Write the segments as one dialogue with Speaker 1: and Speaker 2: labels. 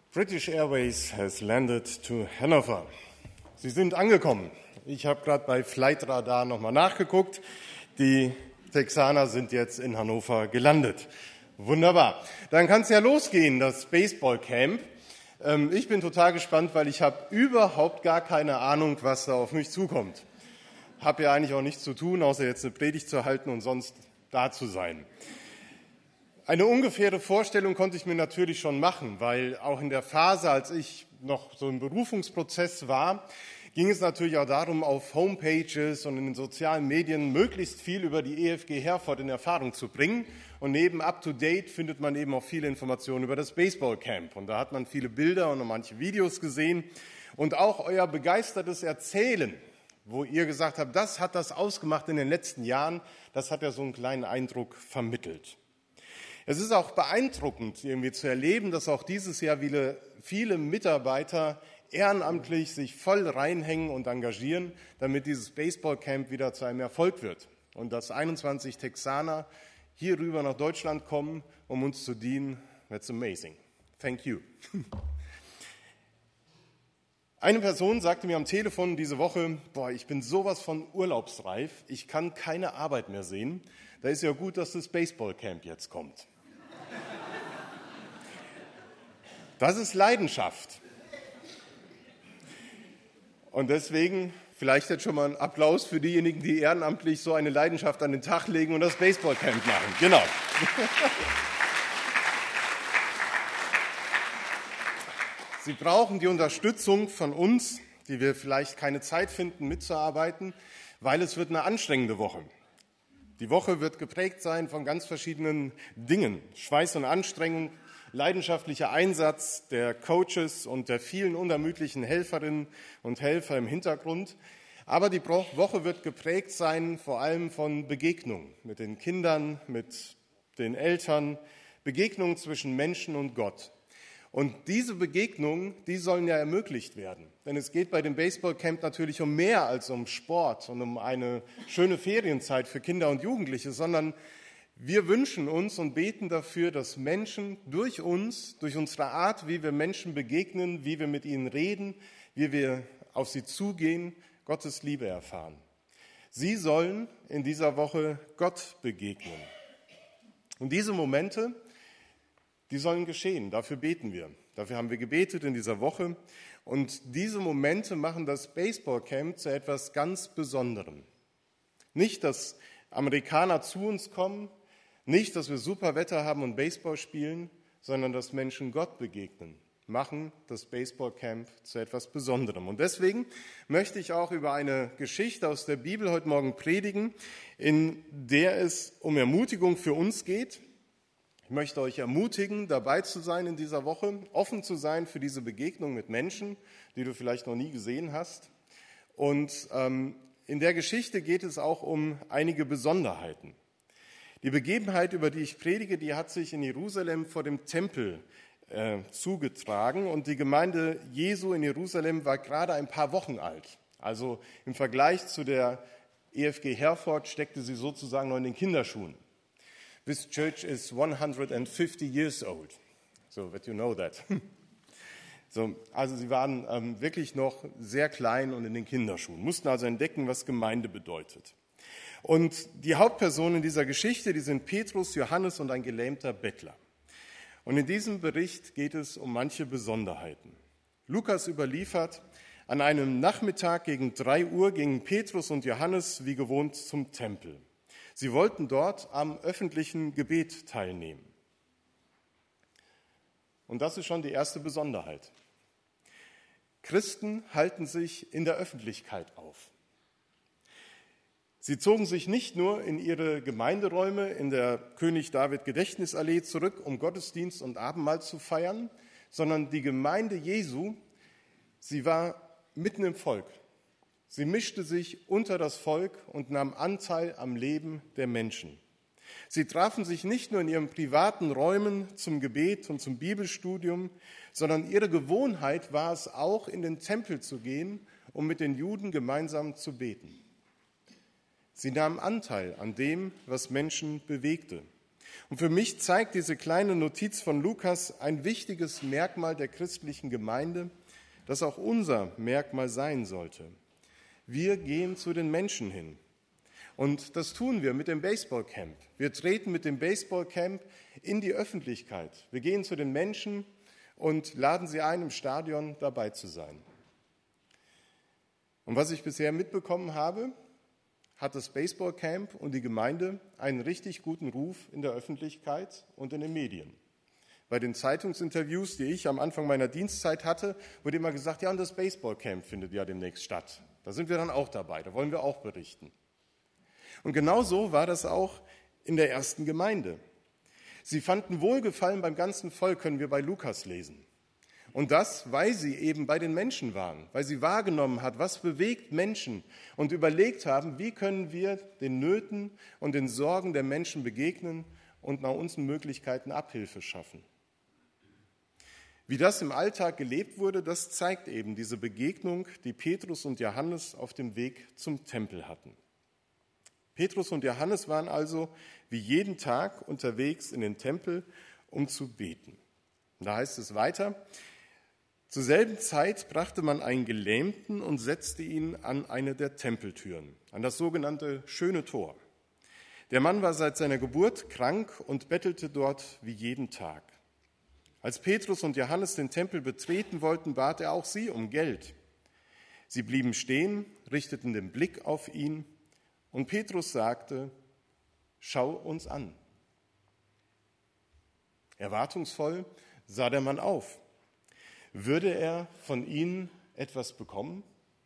Speaker 1: British Airways has landed to Hanover. Sie sind angekommen. Ich habe gerade bei Flightradar nochmal nachgeguckt. Die Texaner sind jetzt in Hannover gelandet. Wunderbar. Dann kann es ja losgehen, das Baseballcamp. Ich bin total gespannt, weil ich habe überhaupt gar keine Ahnung, was da auf mich zukommt. Habe ja eigentlich auch nichts zu tun, außer jetzt eine Predigt zu halten und sonst da zu sein. Eine ungefähre Vorstellung konnte ich mir natürlich schon machen, weil auch in der Phase, als ich noch so im Berufungsprozess war, ging es natürlich auch darum, auf Homepages und in den sozialen Medien möglichst viel über die EFG Herford in Erfahrung zu bringen. Und neben Up-to-Date findet man eben auch viele Informationen über das Baseballcamp. Und da hat man viele Bilder und manche Videos gesehen. Und auch euer begeistertes Erzählen, wo ihr gesagt habt, das hat das ausgemacht in den letzten Jahren, das hat ja so einen kleinen Eindruck vermittelt. Es ist auch beeindruckend, irgendwie zu erleben, dass auch dieses Jahr viele Mitarbeiter ehrenamtlich sich voll reinhängen und engagieren, damit dieses Baseballcamp wieder zu einem Erfolg wird. Und dass 21 Texaner hier rüber nach Deutschland kommen, um uns zu dienen, that's amazing. Thank you. Eine Person sagte mir am Telefon diese Woche, ich bin sowas von urlaubsreif, ich kann keine Arbeit mehr sehen. Da ist ja gut, dass das Baseballcamp jetzt kommt. Das ist Leidenschaft. Und deswegen vielleicht jetzt schon mal ein Applaus für diejenigen, die ehrenamtlich so eine Leidenschaft an den Tag legen und das Baseballcamp machen. Genau. Sie brauchen die Unterstützung von uns, die wir vielleicht keine Zeit finden, mitzuarbeiten, weil es wird eine anstrengende Woche. Die Woche wird geprägt sein von ganz verschiedenen Dingen. Schweiß und Anstrengung, leidenschaftlicher Einsatz der Coaches und der vielen unermüdlichen Helferinnen und Helfer im Hintergrund. Aber die Woche wird geprägt sein vor allem von Begegnungen mit den Kindern, mit den Eltern, Begegnungen zwischen Menschen und Gott. Und diese Begegnungen, die sollen ja ermöglicht werden. Denn es geht bei dem Baseballcamp natürlich um mehr als um Sport und um eine schöne Ferienzeit für Kinder und Jugendliche, sondern wir wünschen uns und beten dafür, dass Menschen durch uns, durch unsere Art, wie wir Menschen begegnen, wie wir mit ihnen reden, wie wir auf sie zugehen, Gottes Liebe erfahren. Sie sollen in dieser Woche Gott begegnen. Und diese Momente, die sollen geschehen, dafür beten wir. Dafür haben wir gebetet in dieser Woche. Und diese Momente machen das Baseballcamp zu etwas ganz Besonderem. Nicht, dass Amerikaner zu uns kommen, nicht, dass wir super Wetter haben und Baseball spielen, sondern dass Menschen Gott begegnen, machen das Baseballcamp zu etwas Besonderem. Und deswegen möchte ich auch über eine Geschichte aus der Bibel heute Morgen predigen, in der es um Ermutigung für uns geht. Ich möchte euch ermutigen, dabei zu sein in dieser Woche, offen zu sein für diese Begegnung mit Menschen, die du vielleicht noch nie gesehen hast. Und in der Geschichte geht es auch um einige Besonderheiten. Die Begebenheit, über die ich predige, die hat sich in Jerusalem vor dem Tempel zugetragen. Und die Gemeinde Jesu in Jerusalem war gerade ein paar Wochen alt. Also im Vergleich zu der EFG Herford steckte sie sozusagen noch in den Kinderschuhen. This church is 150 years old, so that you know that. Also sie waren wirklich noch sehr klein und in den Kinderschuhen, mussten also entdecken, was Gemeinde bedeutet. Und die Hauptpersonen dieser Geschichte, die sind Petrus, Johannes und ein gelähmter Bettler. Und in diesem Bericht geht es um manche Besonderheiten. Lukas überliefert, an einem Nachmittag gegen 3 Uhr gingen Petrus und Johannes wie gewohnt zum Tempel. Sie wollten dort am öffentlichen Gebet teilnehmen. Und das ist schon die erste Besonderheit. Christen halten sich in der Öffentlichkeit auf. Sie zogen sich nicht nur in ihre Gemeinderäume in der König-David-Gedächtnisallee zurück, um Gottesdienst und Abendmahl zu feiern, sondern die Gemeinde Jesu, sie war mitten im Volk. Sie mischte sich unter das Volk und nahm Anteil am Leben der Menschen. Sie trafen sich nicht nur in ihren privaten Räumen zum Gebet und zum Bibelstudium, sondern ihre Gewohnheit war es auch, in den Tempel zu gehen, um mit den Juden gemeinsam zu beten. Sie nahmen Anteil an dem, was Menschen bewegte. Und für mich zeigt diese kleine Notiz von Lukas ein wichtiges Merkmal der christlichen Gemeinde, das auch unser Merkmal sein sollte. Wir gehen zu den Menschen hin. Und das tun wir mit dem Baseballcamp. Wir treten mit dem Baseballcamp in die Öffentlichkeit. Wir gehen zu den Menschen und laden sie ein, im Stadion dabei zu sein. Und was ich bisher mitbekommen habe, hat das Baseballcamp und die Gemeinde einen richtig guten Ruf in der Öffentlichkeit und in den Medien. Bei den Zeitungsinterviews, die ich am Anfang meiner Dienstzeit hatte, wurde immer gesagt, ja, und das Baseballcamp findet ja demnächst statt. Da sind wir dann auch dabei, da wollen wir auch berichten. Und genau so war das auch in der ersten Gemeinde. Sie fanden Wohlgefallen beim ganzen Volk, können wir bei Lukas lesen. Und das, weil sie eben bei den Menschen waren, weil sie wahrgenommen hat, was bewegt Menschen und überlegt haben, wie können wir den Nöten und den Sorgen der Menschen begegnen und nach unseren Möglichkeiten Abhilfe schaffen. Wie das im Alltag gelebt wurde, das zeigt eben diese Begegnung, die Petrus und Johannes auf dem Weg zum Tempel hatten. Petrus und Johannes waren also wie jeden Tag unterwegs in den Tempel, um zu beten. Und da heißt es weiter: Zur selben Zeit brachte man einen Gelähmten und setzte ihn an eine der Tempeltüren, an das sogenannte Schöne Tor. Der Mann war seit seiner Geburt krank und bettelte dort wie jeden Tag. Als Petrus und Johannes den Tempel betreten wollten, bat er auch sie um Geld. Sie blieben stehen, richteten den Blick auf ihn und Petrus sagte: Schau uns an. Erwartungsvoll sah der Mann auf. Würde er von ihnen etwas bekommen?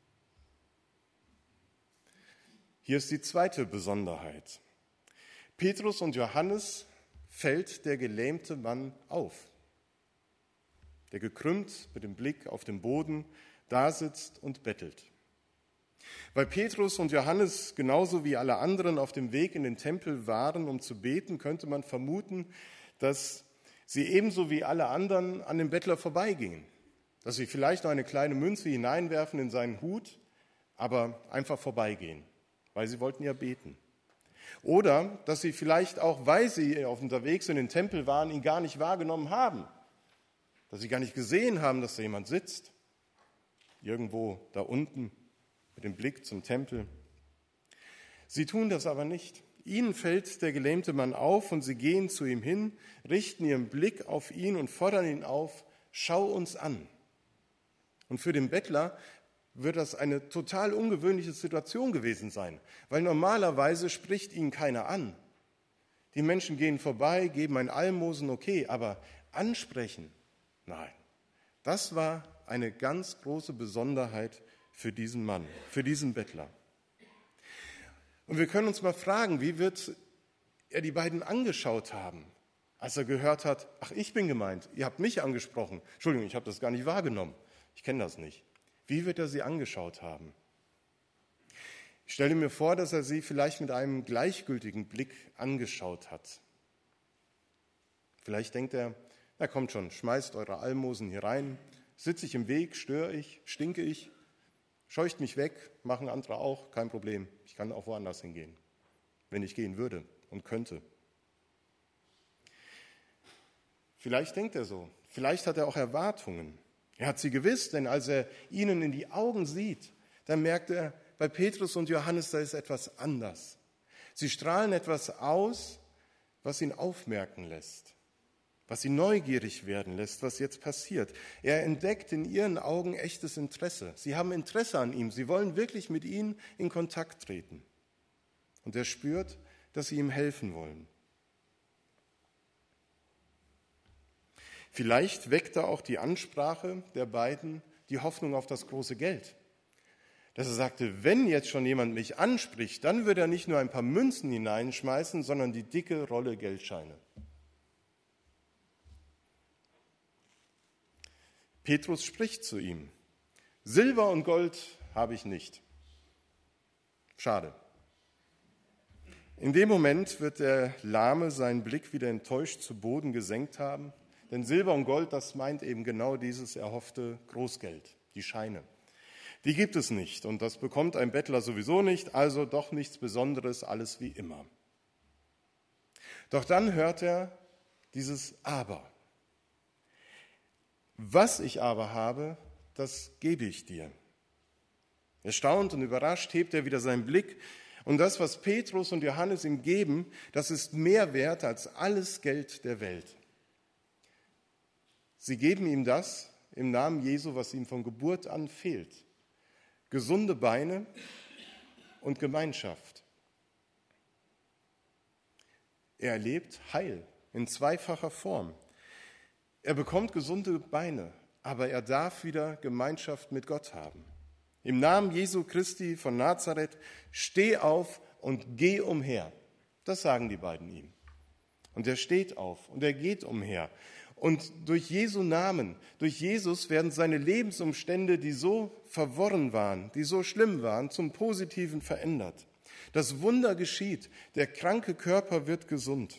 Speaker 1: Hier ist die zweite Besonderheit. Petrus und Johannes fällt der gelähmte Mann auf, der gekrümmt mit dem Blick auf den Boden dasitzt und bettelt. Weil Petrus und Johannes genauso wie alle anderen auf dem Weg in den Tempel waren, um zu beten, könnte man vermuten, dass sie ebenso wie alle anderen an dem Bettler vorbeigingen. Dass sie vielleicht noch eine kleine Münze hineinwerfen in seinen Hut, aber einfach vorbeigehen, weil sie wollten ja beten. Oder dass sie vielleicht auch, weil sie auf unterwegs in den Tempel waren, ihn gar nicht wahrgenommen haben. Dass sie gar nicht gesehen haben, dass da jemand sitzt, irgendwo da unten mit dem Blick zum Tempel. Sie tun das aber nicht. Ihnen fällt der gelähmte Mann auf und sie gehen zu ihm hin, richten ihren Blick auf ihn und fordern ihn auf: Schau uns an. Und für den Bettler wird das eine total ungewöhnliche Situation gewesen sein, weil normalerweise spricht ihn keiner an. Die Menschen gehen vorbei, geben ein Almosen, okay, aber ansprechen, nein. Das war eine ganz große Besonderheit für diesen Mann, für diesen Bettler. Und wir können uns mal fragen, wie wird er die beiden angeschaut haben, als er gehört hat: Ach, ich bin gemeint, ihr habt mich angesprochen. Entschuldigung, ich habe das gar nicht wahrgenommen. Ich kenne das nicht. Wie wird er sie angeschaut haben? Ich stelle mir vor, dass er sie vielleicht mit einem gleichgültigen Blick angeschaut hat. Vielleicht denkt er: Na kommt schon, schmeißt eure Almosen hier rein. Sitze ich im Weg, störe ich, stinke ich, scheucht mich weg, machen andere auch, kein Problem. Ich kann auch woanders hingehen, wenn ich gehen würde und könnte. Vielleicht denkt er so, vielleicht hat er auch Erwartungen. Er hat sie gewiss, denn als er ihnen in die Augen sieht, dann merkt er, bei Petrus und Johannes, da ist etwas anders. Sie strahlen etwas aus, was ihn aufmerken lässt, was ihn neugierig werden lässt, was jetzt passiert. Er entdeckt in ihren Augen echtes Interesse. Sie haben Interesse an ihm, sie wollen wirklich mit ihm in Kontakt treten. Und er spürt, dass sie ihm helfen wollen. Vielleicht weckte auch die Ansprache der beiden die Hoffnung auf das große Geld. Dass er sagte, wenn jetzt schon jemand mich anspricht, dann wird er nicht nur ein paar Münzen hineinschmeißen, sondern die dicke Rolle Geldscheine. Petrus spricht zu ihm: Silber und Gold habe ich nicht. Schade. In dem Moment wird der Lahme seinen Blick wieder enttäuscht zu Boden gesenkt haben. Denn Silber und Gold, das meint eben genau dieses erhoffte Großgeld, die Scheine. Die gibt es nicht und das bekommt ein Bettler sowieso nicht, also doch nichts Besonderes, alles wie immer. Doch dann hört er dieses Aber. Was ich aber habe, das gebe ich dir. Erstaunt und überrascht hebt er wieder seinen Blick. Und das, was Petrus und Johannes ihm geben, das ist mehr wert als alles Geld der Welt. Sie geben ihm das im Namen Jesu, was ihm von Geburt an fehlt. Gesunde Beine und Gemeinschaft. Er erlebt Heil in zweifacher Form. Er bekommt gesunde Beine, aber er darf wieder Gemeinschaft mit Gott haben. Im Namen Jesu Christi von Nazareth, steh auf und geh umher. Das sagen die beiden ihm. Und er steht auf und er geht umher. Und durch Jesu Namen, durch Jesus werden seine Lebensumstände, die so verworren waren, die so schlimm waren, zum Positiven verändert. Das Wunder geschieht, der kranke Körper wird gesund.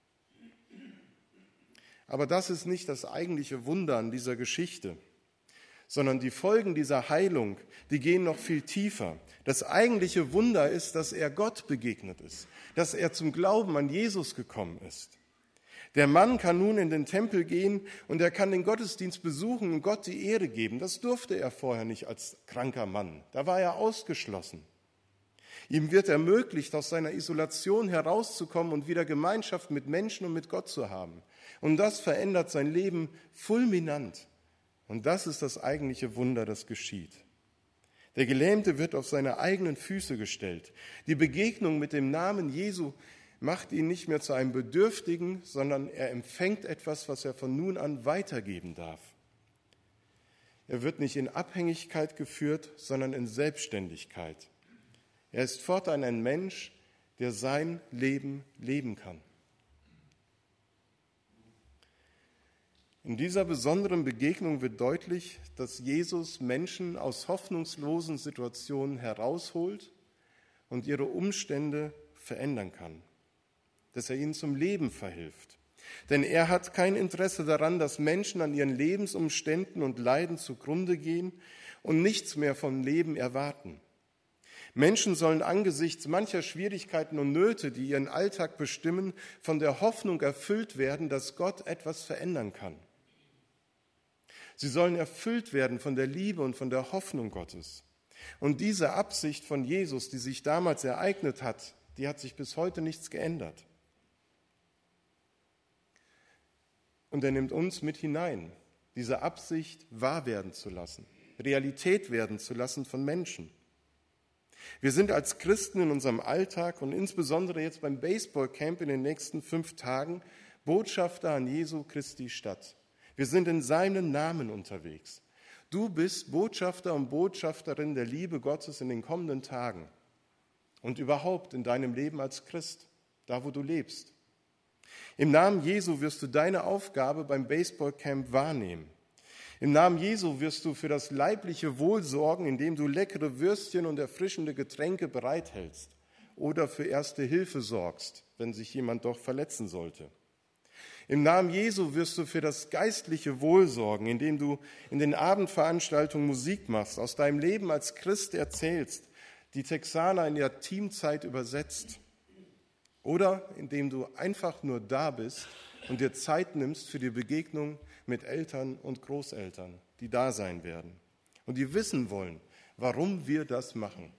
Speaker 1: Aber das ist nicht das eigentliche Wunder an dieser Geschichte, sondern die Folgen dieser Heilung, die gehen noch viel tiefer. Das eigentliche Wunder ist, dass er Gott begegnet ist, dass er zum Glauben an Jesus gekommen ist. Der Mann kann nun in den Tempel gehen und er kann den Gottesdienst besuchen und Gott die Ehre geben. Das durfte er vorher nicht als kranker Mann. Da war er ausgeschlossen. Ihm wird ermöglicht, aus seiner Isolation herauszukommen und wieder Gemeinschaft mit Menschen und mit Gott zu haben. Und das verändert sein Leben fulminant. Und das ist das eigentliche Wunder, das geschieht. Der Gelähmte wird auf seine eigenen Füße gestellt. Die Begegnung mit dem Namen Jesu macht ihn nicht mehr zu einem Bedürftigen, sondern er empfängt etwas, was er von nun an weitergeben darf. Er wird nicht in Abhängigkeit geführt, sondern in Selbstständigkeit. Er ist fortan ein Mensch, der sein Leben leben kann. In dieser besonderen Begegnung wird deutlich, dass Jesus Menschen aus hoffnungslosen Situationen herausholt und ihre Umstände verändern kann, dass er ihnen zum Leben verhilft. Denn er hat kein Interesse daran, dass Menschen an ihren Lebensumständen und Leiden zugrunde gehen und nichts mehr vom Leben erwarten. Menschen sollen angesichts mancher Schwierigkeiten und Nöte, die ihren Alltag bestimmen, von der Hoffnung erfüllt werden, dass Gott etwas verändern kann. Sie sollen erfüllt werden von der Liebe und von der Hoffnung Gottes. Und diese Absicht von Jesus, die sich damals ereignet hat, die hat sich bis heute nichts geändert. Und er nimmt uns mit hinein, diese Absicht wahr werden zu lassen, Realität werden zu lassen von Menschen. Wir sind als Christen in unserem Alltag und insbesondere jetzt beim Baseballcamp in den nächsten 5 Tagen Botschafter an Jesu Christi Stadt. Wir sind in seinem Namen unterwegs. Du bist Botschafter und Botschafterin der Liebe Gottes in den kommenden Tagen und überhaupt in deinem Leben als Christ, da wo du lebst. Im Namen Jesu wirst du deine Aufgabe beim Baseballcamp wahrnehmen. Im Namen Jesu wirst du für das leibliche Wohl sorgen, indem du leckere Würstchen und erfrischende Getränke bereithältst oder für Erste Hilfe sorgst, wenn sich jemand doch verletzen sollte. Im Namen Jesu wirst du für das geistliche Wohl sorgen, indem du in den Abendveranstaltungen Musik machst, aus deinem Leben als Christ erzählst, die Texaner in der Teamzeit übersetzt. Oder indem du einfach nur da bist und dir Zeit nimmst für die Begegnung mit Eltern und Großeltern, die da sein werden und die wissen wollen, warum wir das machen.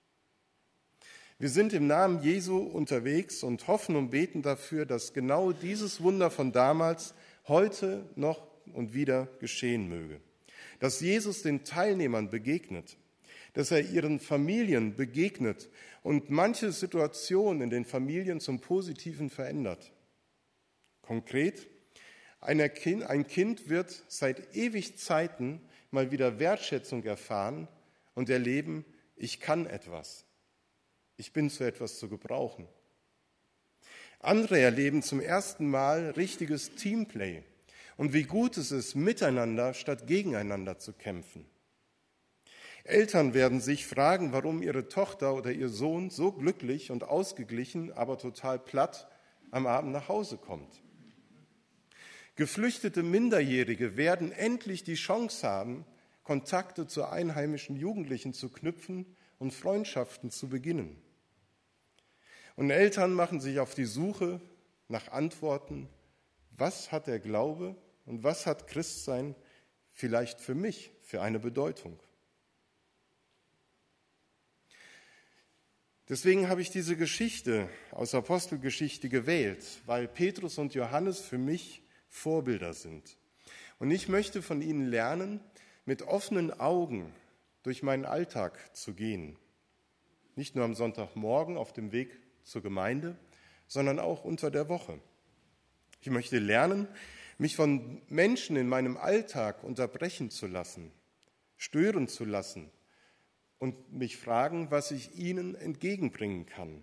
Speaker 1: Wir sind im Namen Jesu unterwegs und hoffen und beten dafür, dass genau dieses Wunder von damals heute noch und wieder geschehen möge. Dass Jesus den Teilnehmern begegnet, dass er ihren Familien begegnet und manche Situationen in den Familien zum Positiven verändert. Konkret, ein Kind wird seit ewig Zeiten mal wieder Wertschätzung erfahren und erleben, ich kann etwas. Ich bin zu etwas zu gebrauchen. Andere erleben zum ersten Mal richtiges Teamplay und wie gut es ist, miteinander statt gegeneinander zu kämpfen. Eltern werden sich fragen, warum ihre Tochter oder ihr Sohn so glücklich und ausgeglichen, aber total platt am Abend nach Hause kommt. Geflüchtete Minderjährige werden endlich die Chance haben, Kontakte zu einheimischen Jugendlichen zu knüpfen und Freundschaften zu beginnen. Und Eltern machen sich auf die Suche nach Antworten, was hat der Glaube und was hat Christsein vielleicht für mich für eine Bedeutung? Deswegen habe ich diese Geschichte aus Apostelgeschichte gewählt, weil Petrus und Johannes für mich Vorbilder sind. Und ich möchte von ihnen lernen, mit offenen Augen durch meinen Alltag zu gehen. Nicht nur am Sonntagmorgen auf dem Weg zur Gemeinde, sondern auch unter der Woche. Ich möchte lernen, mich von Menschen in meinem Alltag unterbrechen zu lassen, stören zu lassen und mich fragen, was ich ihnen entgegenbringen kann.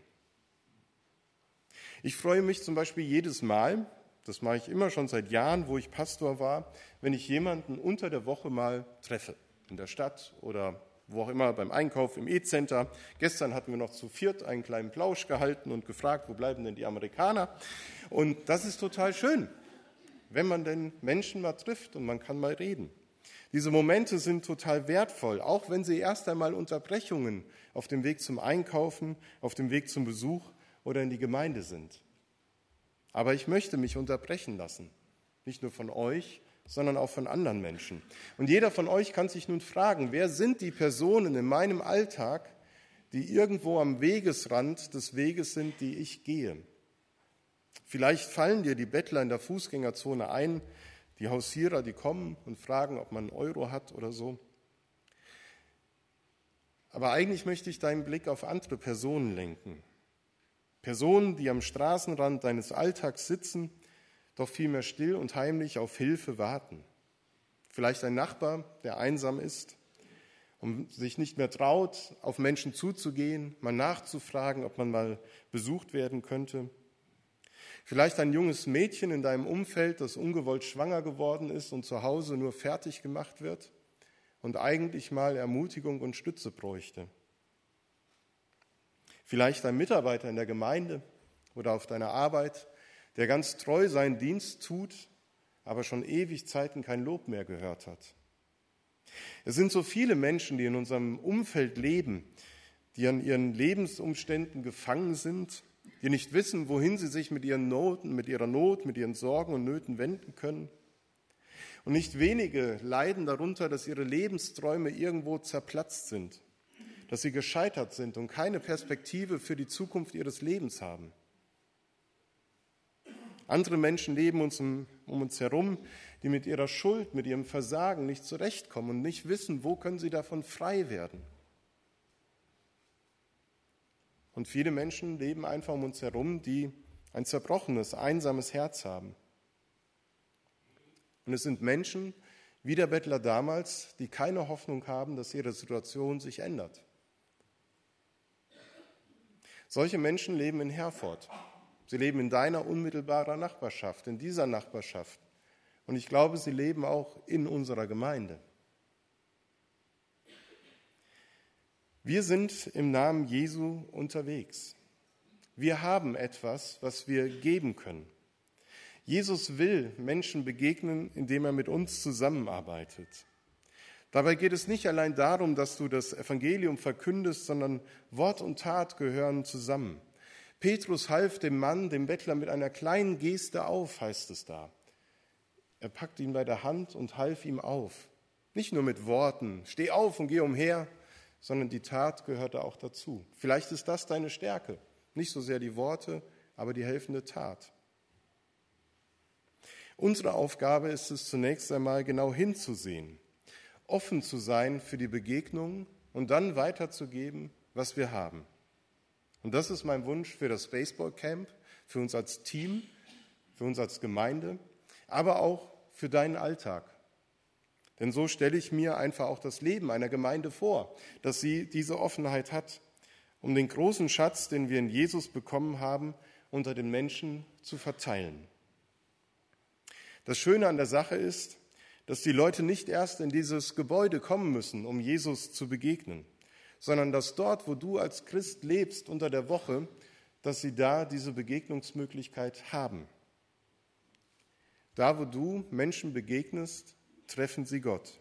Speaker 1: Ich freue mich zum Beispiel jedes Mal, das mache ich immer schon seit Jahren, wo ich Pastor war, wenn ich jemanden unter der Woche mal treffe, in der Stadt oder wo auch immer, beim Einkauf im E-Center. Gestern hatten wir noch zu viert einen kleinen Plausch gehalten und gefragt, wo bleiben denn die Amerikaner? Und das ist total schön, wenn man denn Menschen mal trifft und man kann mal reden. Diese Momente sind total wertvoll, auch wenn sie erst einmal Unterbrechungen auf dem Weg zum Einkaufen, auf dem Weg zum Besuch oder in die Gemeinde sind. Aber ich möchte mich unterbrechen lassen, nicht nur von euch, sondern auch von anderen Menschen. Und jeder von euch kann sich nun fragen, wer sind die Personen in meinem Alltag, die irgendwo am Wegesrand des Weges sind, die ich gehe? Vielleicht fallen dir die Bettler in der Fußgängerzone ein, die Hausierer, die kommen und fragen, ob man einen Euro hat oder so. Aber eigentlich möchte ich deinen Blick auf andere Personen lenken. Personen, die am Straßenrand deines Alltags sitzen, doch vielmehr still und heimlich auf Hilfe warten. Vielleicht ein Nachbar, der einsam ist und sich nicht mehr traut, auf Menschen zuzugehen, mal nachzufragen, ob man mal besucht werden könnte. Vielleicht ein junges Mädchen in deinem Umfeld, das ungewollt schwanger geworden ist und zu Hause nur fertig gemacht wird und eigentlich mal Ermutigung und Stütze bräuchte. Vielleicht ein Mitarbeiter in der Gemeinde oder auf deiner Arbeit, der ganz treu seinen Dienst tut, aber schon ewig Zeiten kein Lob mehr gehört hat. Es sind so viele Menschen, die in unserem Umfeld leben, die an ihren Lebensumständen gefangen sind, die nicht wissen, wohin sie sich mit ihren Noten, mit ihrer Not, mit ihren Sorgen und Nöten wenden können. Und nicht wenige leiden darunter, dass ihre Lebensträume irgendwo zerplatzt sind, dass sie gescheitert sind und keine Perspektive für die Zukunft ihres Lebens haben. Andere Menschen leben um uns herum, die mit ihrer Schuld, mit ihrem Versagen nicht zurechtkommen und nicht wissen, wo können sie davon frei werden. Und viele Menschen leben einfach um uns herum, die ein zerbrochenes, einsames Herz haben. Und es sind Menschen, wie der Bettler damals, die keine Hoffnung haben, dass ihre Situation sich ändert. Solche Menschen leben in Herford. Sie leben in deiner unmittelbaren Nachbarschaft, in dieser Nachbarschaft. Und ich glaube, sie leben auch in unserer Gemeinde. Wir sind im Namen Jesu unterwegs. Wir haben etwas, was wir geben können. Jesus will Menschen begegnen, indem er mit uns zusammenarbeitet. Dabei geht es nicht allein darum, dass du das Evangelium verkündest, sondern Wort und Tat gehören zusammen. Petrus half dem Mann, dem Bettler, mit einer kleinen Geste auf, heißt es da. Er packte ihn bei der Hand und half ihm auf. Nicht nur mit Worten, steh auf und geh umher, sondern die Tat gehörte auch dazu. Vielleicht ist das deine Stärke. Nicht so sehr die Worte, aber die helfende Tat. Unsere Aufgabe ist es zunächst einmal, genau hinzusehen, offen zu sein für die Begegnung und dann weiterzugeben, was wir haben. Und das ist mein Wunsch für das Baseballcamp, für uns als Team, für uns als Gemeinde, aber auch für deinen Alltag. Denn so stelle ich mir einfach auch das Leben einer Gemeinde vor, dass sie diese Offenheit hat, um den großen Schatz, den wir in Jesus bekommen haben, unter den Menschen zu verteilen. Das Schöne an der Sache ist, dass die Leute nicht erst in dieses Gebäude kommen müssen, um Jesus zu begegnen, sondern dass dort, wo du als Christ lebst unter der Woche, dass sie da diese Begegnungsmöglichkeit haben. Da, wo du Menschen begegnest, treffen sie Gott.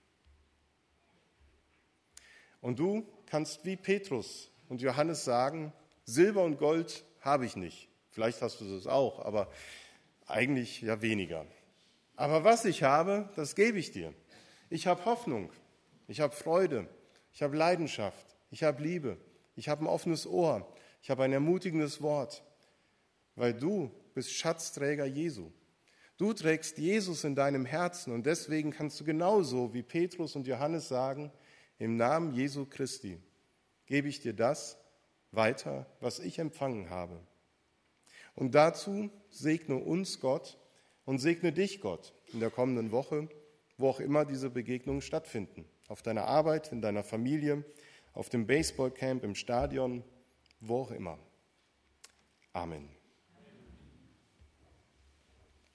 Speaker 1: Und du kannst wie Petrus und Johannes sagen, Silber und Gold habe ich nicht, Vielleicht hast du das auch, aber eigentlich ja weniger. Aber was ich habe, das gebe ich dir. Ich habe Hoffnung, ich habe Freude, ich habe Leidenschaft, ich habe Liebe, ich habe ein offenes Ohr, ich habe ein ermutigendes Wort, weil du bist Schatzträger Jesu. Du trägst Jesus in deinem Herzen und deswegen kannst du genauso wie Petrus und Johannes sagen, im Namen Jesu Christi gebe ich dir das weiter, was ich empfangen habe. Und dazu segne uns Gott und segne dich Gott in der kommenden Woche, wo auch immer diese Begegnungen stattfinden. Auf deiner Arbeit, in deiner Familie, auf dem Baseballcamp, im Stadion, wo auch immer. Amen.